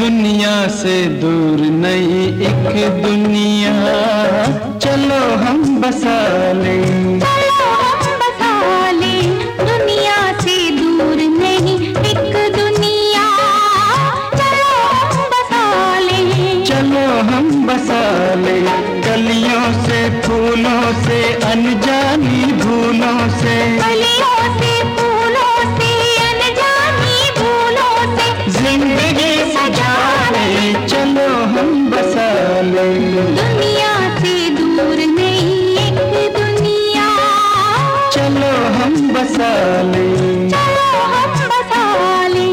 दुनिया से दूर नई एक दुनिया, चलो हम बसा लें। चलो हम बसा लें, दुनिया से दूर नहीं एक दुनिया, चलो हम बसा लें। चलो हम बसा लें, गलियों से फूलों से अनजानी भूलों से, गलियों से फूलों से अनजानी भूलों से जिंदगी सजा लें। चलो हम बसा लें, दुनिया से दूर नहीं एक दुनिया, चलो हम बसा लें। चलो हम बसा लें।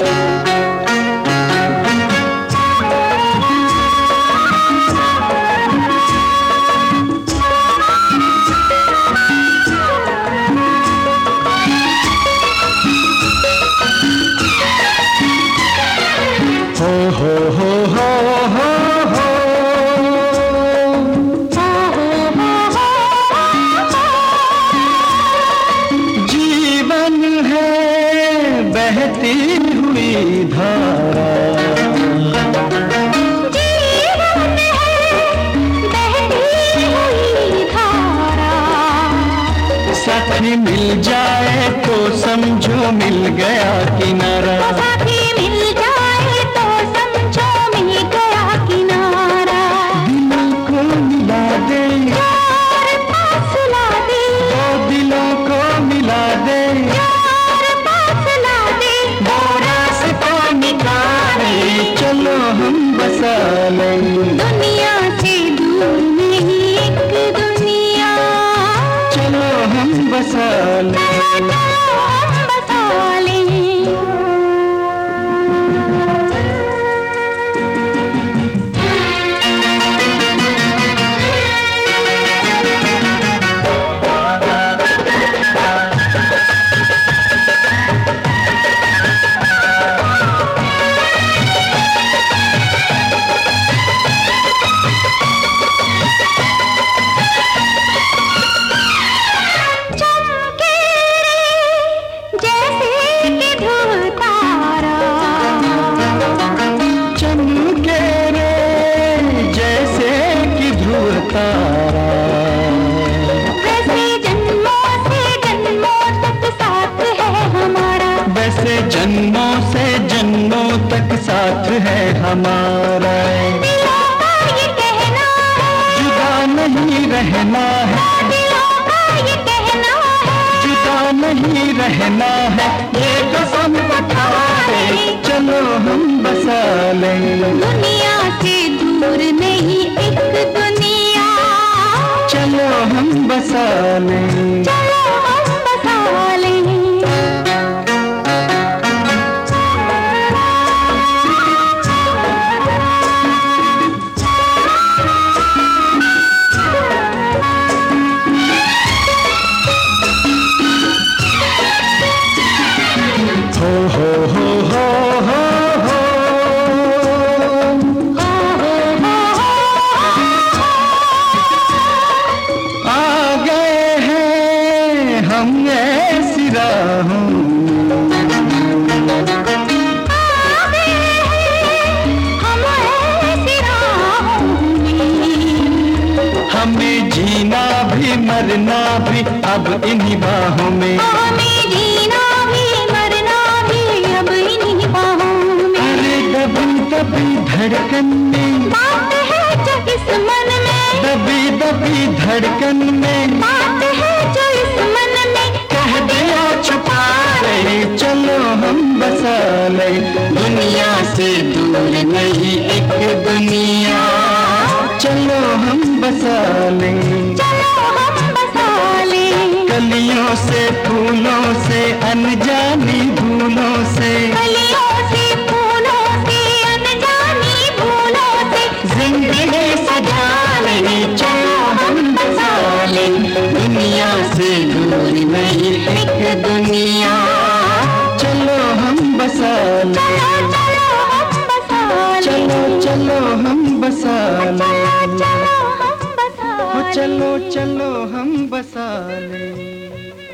हो हो हो हो हो जीवन है बहती हुई धारा, जीवन है बहती हुई धारा, साथी मिल जाए तो समझो मिल गया किनारा। साथी मिल जाए तो समझो मिल गया किनारा। दिलों को मिला दे, प्यार फासला दे, दो दिलों को मिला दे, प्यार फासला दे, वो रास्ता निकाले। चलो हम बसा लें, दुनिया से दूर नहीं एक दुनिया, चलो हम बसा लें। चलो हम बसा लें। चमके रे जैसे कि ध्रुव तारा, चमके रे जैसे कि ध्रुव तारा, वैसे जन्मों से जन्मों तक साथ है हमारा, वैसे जन्मों से जन्मों तक साथ है हमारा। दिलों का ये कहना है, जुदा नहीं रहना है, दिलों का ये कहना है, जुदा नहीं रहना है, ये कसम उठाए। चलो हम बसा लें, दुनिया से दूर नहीं एक दुनिया, चलो हम बसा लें। चलो हम बसा लें। हो हो हो हो हो हो आ गए हैं हम ऐसी राहों, हमें जीना भी मरना भी अब इन्हीं बाहों में। हमें जीना भी मरना भी अब इन्हीं बाहों में। अरे दबी दबी धड़कन में, बात है जो इस मन में, दबी दबी धड़कन में, बात है जो इस मन में, कह दिया छुपा ले। चलो हम बसा ले, दुनिया से दूर नहीं एक दुनिया, चलो हम बसा ले। चलो हम बसा लें। कलियों से फूलों से अनजानी भूलों से, गलियों से फूलों से अनजानी भूलों से जिंदगी सजा ले। चलो हम बसा ले, दुनिया से दूर नहीं एक दुनिया, चलो हम बसा ले। चलो हम बसा लें। चलो चलो हम बसा ले, चलो हम बसा हो लें। चलो चलो हम बसा ले।